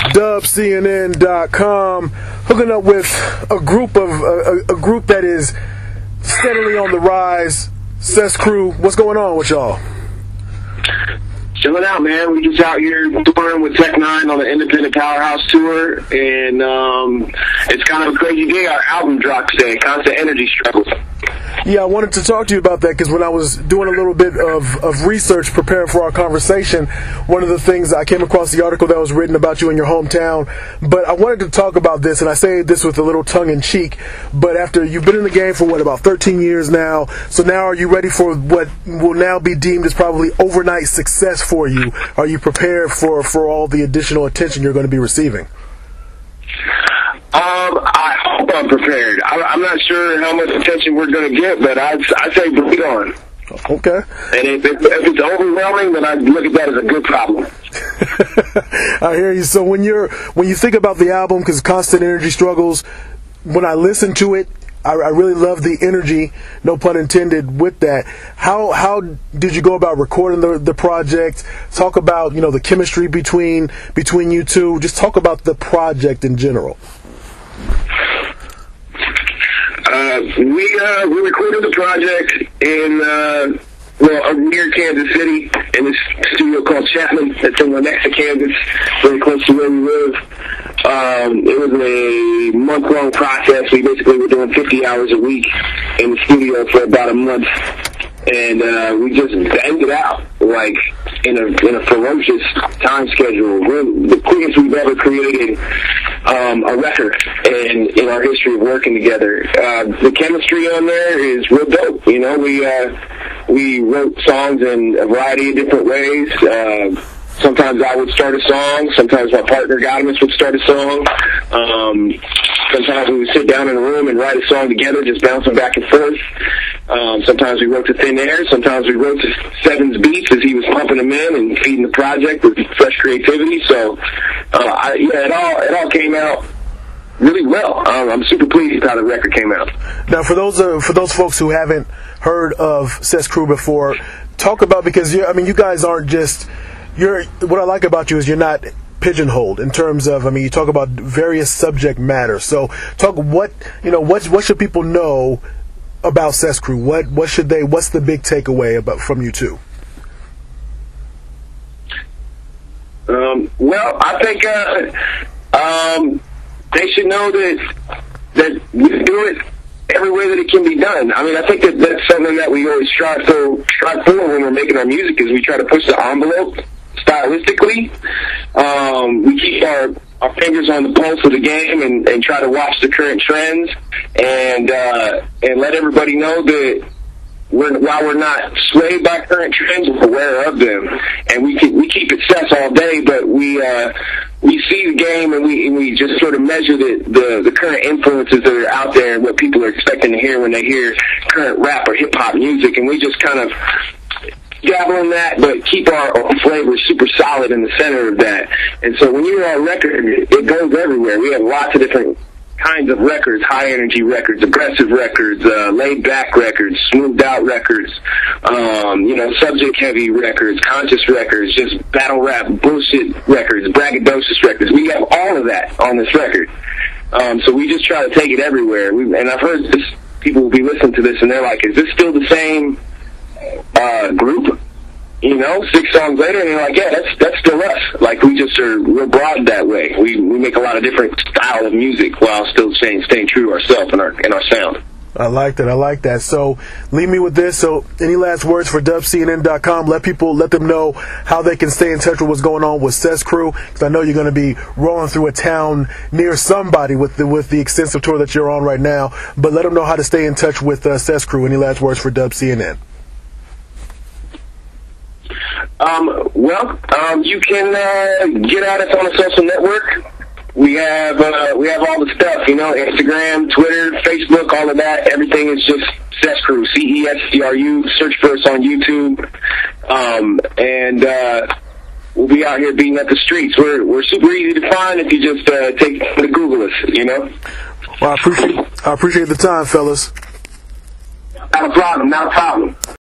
dubcnn.com, hooking up with a group that is steadily on the rise. Cess Crew, what's going on with y'all? Chilling out, man. We just out here touring with Tech N9ne on the Independent Powerhouse tour, and it's kind of a crazy day. Our album dropped today, Constant Energy Struggles. Yeah, I wanted to talk to you about that because when I was doing a little bit of research preparing for our conversation, one of the things I came across the article that was written about you in your hometown, but I wanted to talk about this, and I say this with a little tongue-in-cheek, but after you've been in the game for, about 13 years now, so now are you ready for what will now be deemed as probably overnight success for you? Are you prepared for all the additional attention you're going to be receiving? I hope I'm prepared. I'm not sure how much attention we're going to get, but I'd say bring it on. Okay. And if it's overwhelming, then I look at that as a good problem. I hear you. So when you think about the album, because Constant Energy Struggles, when I listen to it, I really love the energy, no pun intended, with that. How did you go about recording the project? Talk about the chemistry between you two. Just talk about the project in general. We recorded the project in near Kansas City in this studio called Chapman. It's in Lenexa, Kansas, very close to where we live. It was a month-long process. We basically were doing 50 hours a week in the studio for about a month, and we just banged it out like in a ferocious time schedule. We're the quickest we've ever created a record in our history of working together. The chemistry on there is real dope. We wrote songs in a variety of different ways. Sometimes I would start a song. Sometimes my partner, Gadamus, would start a song. Sometimes we would sit down in a room and write a song together, just bouncing back and forth. Sometimes we wrote to thin air. Sometimes we wrote to Seven's beats as he was pumping them in and feeding the project with fresh creativity. So, it all came out really well. I'm super pleased with how the record came out. Now, for those folks who haven't heard of Cess Crew before, talk about, because you guys aren't just. What I like about you is you're not pigeonholed in terms of, you talk about various subject matter. So talk what should people know about Cess Crew? What's the big takeaway from you two? Well, I think they should know that we do it every way that it can be done. I think that's something that we always strive for when we're making our music, is we try to push the envelope stylistically. We keep our fingers on the pulse of the game and try to watch the current trends and let everybody know that while we're not swayed by current trends, we're aware of them, and we keep it Cess all day, but we see the game and we just sort of measure the current influences that are out there and what people are expecting to hear when they hear current rap or hip hop music, and we just kind of dabble in that, but keep our flavor super solid in the center of that. And so when you hear our record, it goes everywhere. We have lots of different kinds of records: high energy records, aggressive records, laid back records, smoothed out records, subject heavy records, conscious records, just battle rap bullshit records, braggadocious records. We have all of that on this record. So we just try to take it everywhere. And I've heard people will be listening to this and they're like, is this still the same group? 6 songs later, and they're like, yeah, that's still us. Like, we're broad that way. We make a lot of different style of music while still staying true to ourselves and our sound. I like that. So leave me with this. So any last words for dubcnn.com? Let them know how they can stay in touch with what's going on with Cess Crew, because I know you're going to be rolling through a town near somebody with the extensive tour that you're on right now. But let them know how to stay in touch with Cess Crew. Any last words for dubcnn? You can get at us on a social network. We have all the stuff, Instagram, Twitter, Facebook, all of that. Everything is just Cess Crew, CESCRU. Search for us on YouTube, and we'll be out here beating up the streets. We're super easy to find if you just take to Google us, Well, I appreciate the time, fellas. Not a problem.